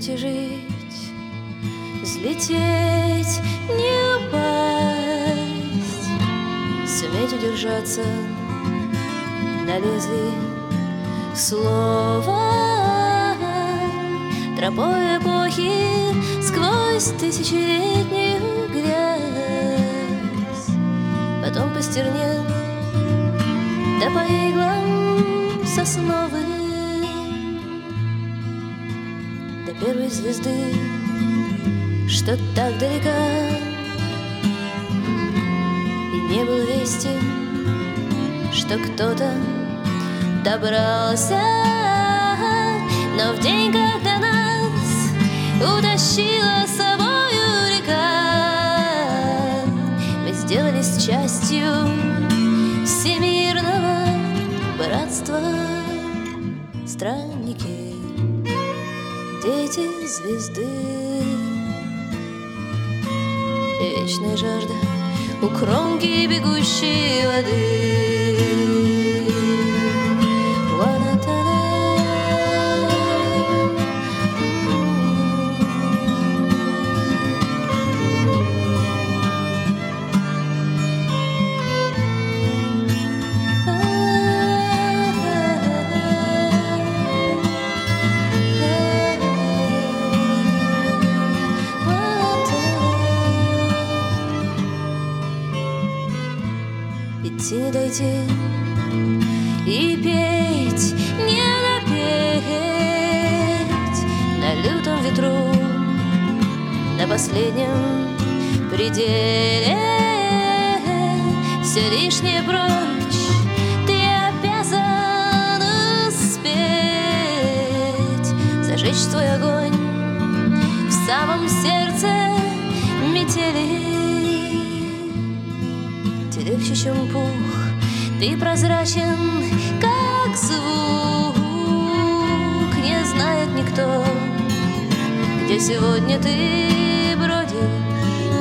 жить и жить, взлететь, не упасть, суметь удержаться на лезвии слова, тропой эпохи сквозь тысячелетнюю грязь, потом по стерне да по иглам сосновым до первой звезды, что так далека, и не было вести, что кто-то добрался. Но в день, когда нас утащила с собою река, мы сделались частью всемирного братства. Странники, дети звезды, вечная жажда у кромки бегущей воды. Идти не дойти и петь не допеть на лютом ветру, на последнем пределе. Все лишнее прочь, ты обязан успеть зажечь свой огонь в самом сердце метели. Ты легче, чем пух, ты прозрачен, как звук. Не знает никто, где сегодня ты бродишь,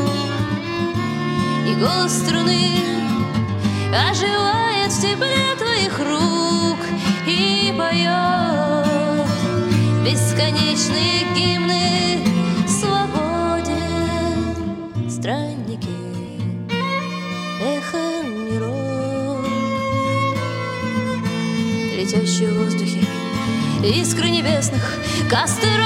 и голос струны оживает в тепле твоих рук и поет бесконечные гимны свободе. Странники, эхо миров, летящие в воздухе искры небесных костров.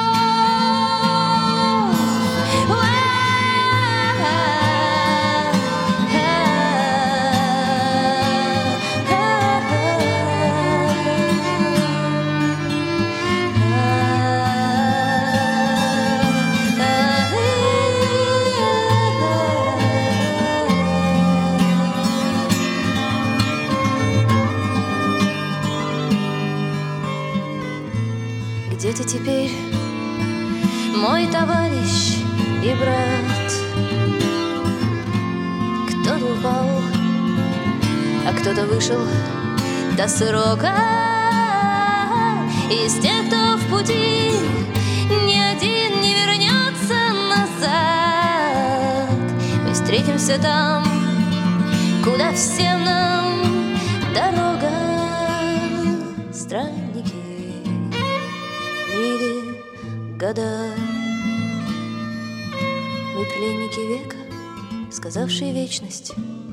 Где ты теперь, мой товарищ и брат? Кто-то упал, а кто-то вышел до срока. Из тех, кто в пути, ни один не вернется назад. Мы встретимся там, куда всем нам дорога. Странники, мили, года, мы пленники века, сказавшие вечность.